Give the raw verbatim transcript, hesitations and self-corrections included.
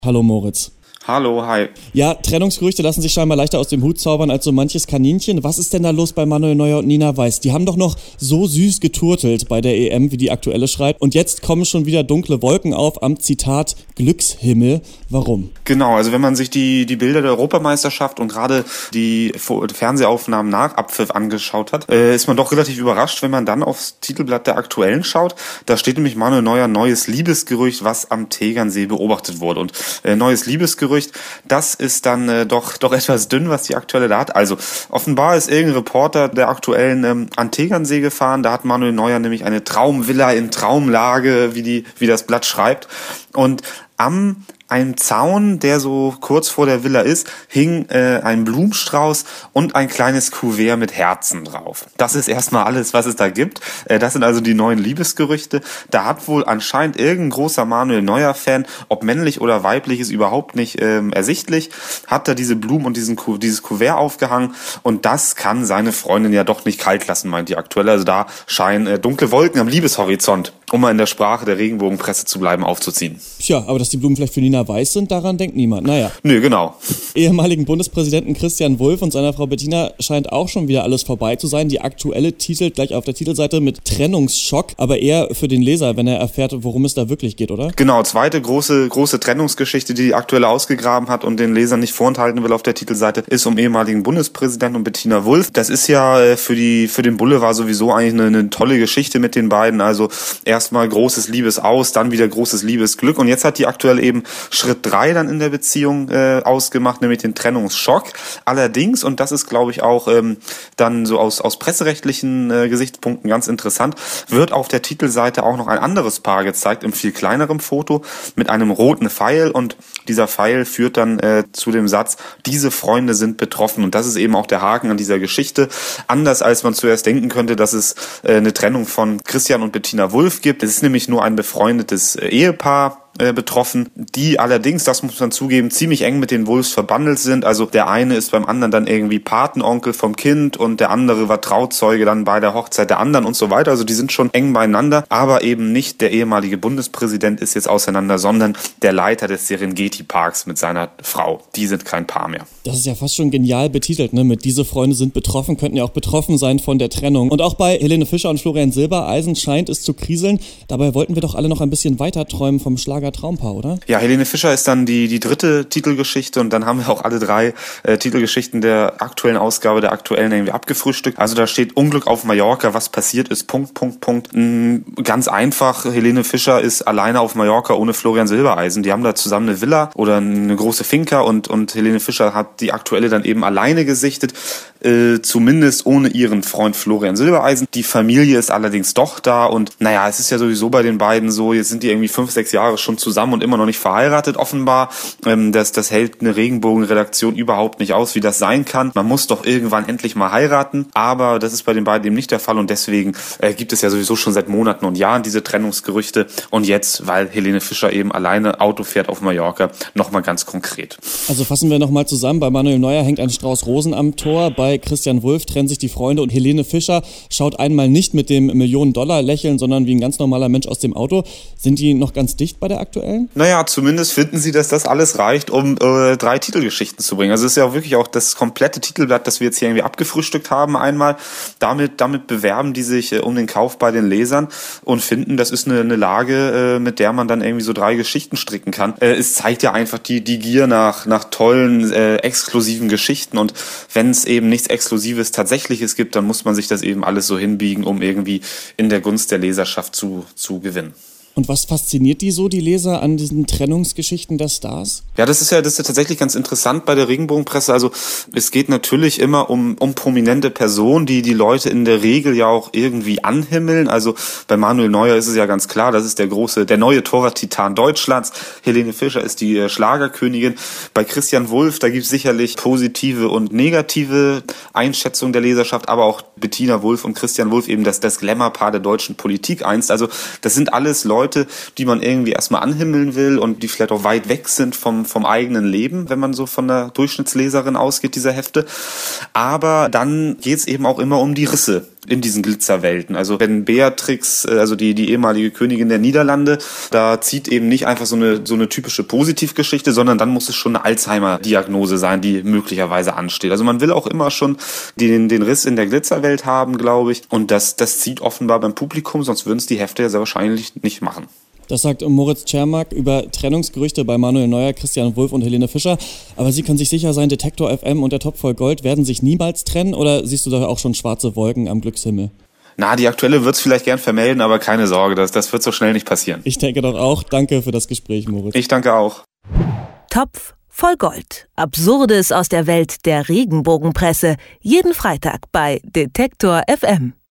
Hallo Moritz. Hallo, hi. Ja, Trennungsgerüchte lassen sich scheinbar leichter aus dem Hut zaubern als so manches Kaninchen. Was ist denn da los bei Manuel Neuer und Nina Weiss? Die haben doch noch so süß geturtelt bei der E M, wie die Aktuelle schreibt. Und jetzt kommen schon wieder dunkle Wolken auf am, Zitat, Glückshimmel. Warum? Genau, also wenn man sich die, die Bilder der Europameisterschaft und gerade die Fernsehaufnahmen nach Abpfiff angeschaut hat, äh, ist man doch relativ überrascht, wenn man dann aufs Titelblatt der Aktuellen schaut. Da steht nämlich Manuel Neuer, neues Liebesgerücht, was am Tegernsee beobachtet wurde. Und äh, neues Liebesgerücht, das ist dann äh, doch doch etwas dünn, was die Aktuelle da hat. Also offenbar ist irgendein Reporter der Aktuellen ähm, an Tegernsee gefahren. Da hat Manuel Neuer nämlich eine Traumvilla in Traumlage, wie die wie das Blatt schreibt. Und am einem Zaun, der so kurz vor der Villa ist, hing äh, ein Blumenstrauß und ein kleines Kuvert mit Herzen drauf. Das ist erstmal alles, was es da gibt. Äh, das sind also die neuen Liebesgerüchte. Da hat wohl anscheinend irgendein großer Manuel Neuer-Fan, ob männlich oder weiblich, ist überhaupt nicht ähm, ersichtlich, hat da diese Blumen und diesen Ku- dieses Kuvert aufgehangen und das kann seine Freundin ja doch nicht kalt lassen, meint die Aktuelle. Also da scheinen äh, dunkle Wolken am Liebeshorizont, um mal in der Sprache der Regenbogenpresse zu bleiben, aufzuziehen. Tja, aber dass die Blumen vielleicht für Nina Weiss sind, daran denkt niemand. Naja. Nö, genau. Ehemaligen Bundespräsidenten Christian Wulff und seiner Frau Bettina scheint auch schon wieder alles vorbei zu sein. Die Aktuelle titelt gleich auf der Titelseite mit Trennungsschock, aber eher für den Leser, wenn er erfährt, worum es da wirklich geht, oder? Genau, zweite große große Trennungsgeschichte, die die Aktuelle ausgegraben hat und den Lesern nicht vorenthalten will auf der Titelseite, ist um ehemaligen Bundespräsidenten und Bettina Wulff. Das ist ja für die für den Boulevard sowieso eigentlich eine, eine tolle Geschichte mit den beiden. Also erstmal großes Liebesaus, dann wieder großes Liebesglück und jetzt hat die Aktuelle eben Schritt drei dann in der Beziehung äh, ausgemacht, nämlich den Trennungsschock. Allerdings, und das ist, glaube ich, auch ähm, dann so aus, aus presserechtlichen äh, Gesichtspunkten ganz interessant, wird auf der Titelseite auch noch ein anderes Paar gezeigt, im viel kleineren Foto, mit einem roten Pfeil und dieser Pfeil führt dann äh, zu dem Satz, diese Freunde sind betroffen und das ist eben auch der Haken an dieser Geschichte. Anders als man zuerst denken könnte, dass es äh, eine Trennung von Christian und Bettina Wulff gibt. Es ist nämlich nur ein befreundetes äh, Ehepaar, betroffen, die allerdings, das muss man zugeben, ziemlich eng mit den Wulffs verbandelt sind. Also der eine ist beim anderen dann irgendwie Patenonkel vom Kind und der andere war Trauzeuge dann bei der Hochzeit der anderen und so weiter. Also die sind schon eng beieinander, aber eben nicht der ehemalige Bundespräsident ist jetzt auseinander, sondern der Leiter des Serengeti-Parks mit seiner Frau. Die sind kein Paar mehr. Das ist ja fast schon genial betitelt, ne? Mit diese Freunde sind betroffen, könnten ja auch betroffen sein von der Trennung. Und auch bei Helene Fischer und Florian Silbereisen scheint es zu kriseln. Dabei wollten wir doch alle noch ein bisschen weiter träumen vom Schlager Traumpaar, oder? Ja, Helene Fischer ist dann die die dritte Titelgeschichte und dann haben wir auch alle drei äh, Titelgeschichten der aktuellen Ausgabe, der aktuellen irgendwie abgefrühstückt. Also da steht Unglück auf Mallorca, was passiert ist, Punkt, Punkt, Punkt. Mhm, ganz einfach, Helene Fischer ist alleine auf Mallorca ohne Florian Silbereisen. Die haben da zusammen eine Villa oder eine große Finca und, und Helene Fischer hat die aktuelle dann eben alleine gesichtet, äh, zumindest ohne ihren Freund Florian Silbereisen. Die Familie ist allerdings doch da und naja, es ist ja sowieso bei den beiden so, jetzt sind die irgendwie fünf, sechs Jahre schon zusammen und immer noch nicht verheiratet offenbar. Ähm, das, das hält eine Regenbogenredaktion überhaupt nicht aus, wie das sein kann. Man muss doch irgendwann endlich mal heiraten, aber das ist bei den beiden eben nicht der Fall und deswegen äh, gibt es ja sowieso schon seit Monaten und Jahren diese Trennungsgerüchte und jetzt, weil Helene Fischer eben alleine Auto fährt auf Mallorca, nochmal ganz konkret. Also fassen wir nochmal zusammen, bei Manuel Neuer hängt ein Strauß Rosen am Tor, bei Christian Wulff trennen sich die Freunde und Helene Fischer schaut einmal nicht mit dem Millionen-Dollar-Lächeln, sondern wie ein ganz normaler Mensch aus dem Auto. Sind die noch ganz dicht bei der Aktuellen? Naja, zumindest finden sie, dass das alles reicht, um äh, drei Titelgeschichten zu bringen. Also es ist ja wirklich auch das komplette Titelblatt, das wir jetzt hier irgendwie abgefrühstückt haben einmal. Damit damit bewerben die sich äh, um den Kauf bei den Lesern und finden, das ist eine, eine Lage, äh, mit der man dann irgendwie so drei Geschichten stricken kann. Äh, es zeigt ja einfach die die Gier nach nach tollen, äh, exklusiven Geschichten und wenn es eben nichts Exklusives, Tatsächliches gibt, dann muss man sich das eben alles so hinbiegen, um irgendwie in der Gunst der Leserschaft zu zu gewinnen. Und was fasziniert die so, die Leser, an diesen Trennungsgeschichten der Stars? Ja, das ist ja, das ist ja tatsächlich ganz interessant bei der Regenbogenpresse. Also es geht natürlich immer um, um prominente Personen, die die Leute in der Regel ja auch irgendwie anhimmeln. Also bei Manuel Neuer ist es ja ganz klar, das ist der große, der neue Torwart-Titan Deutschlands. Helene Fischer ist die Schlagerkönigin. Bei Christian Wulff, da gibt es sicherlich positive und negative Einschätzungen der Leserschaft, aber auch Bettina Wulff und Christian Wulff eben das, das Glamour-Paar der deutschen Politik einst. Also das sind alles Leute, Leute, die man irgendwie erstmal anhimmeln will und die vielleicht auch weit weg sind vom, vom eigenen Leben, wenn man so von der Durchschnittsleserin ausgeht, dieser Hefte. Aber dann geht es eben auch immer um die Risse in diesen Glitzerwelten. Also wenn Beatrix, also die, die ehemalige Königin der Niederlande, da zieht eben nicht einfach so eine, so eine typische Positivgeschichte, sondern dann muss es schon eine Alzheimer-Diagnose sein, die möglicherweise ansteht. Also man will auch immer schon den, den Riss in der Glitzerwelt haben, glaube ich. Und das, das zieht offenbar beim Publikum, sonst würden es die Hefte ja sehr wahrscheinlich nicht machen. Das sagt Moritz Czermak über Trennungsgerüchte bei Manuel Neuer, Christian Wulff und Helene Fischer. Aber Sie können sich sicher sein, Detektor F M und der Topf voll Gold werden sich niemals trennen, oder siehst du da auch schon schwarze Wolken am Glückshimmel? Na, die Aktuelle wird's vielleicht gern vermelden, aber keine Sorge, das, das wird so schnell nicht passieren. Ich denke doch auch. Danke für das Gespräch, Moritz. Ich danke auch. Topf voll Gold. Absurdes aus der Welt der Regenbogenpresse. Jeden Freitag bei Detektor F M.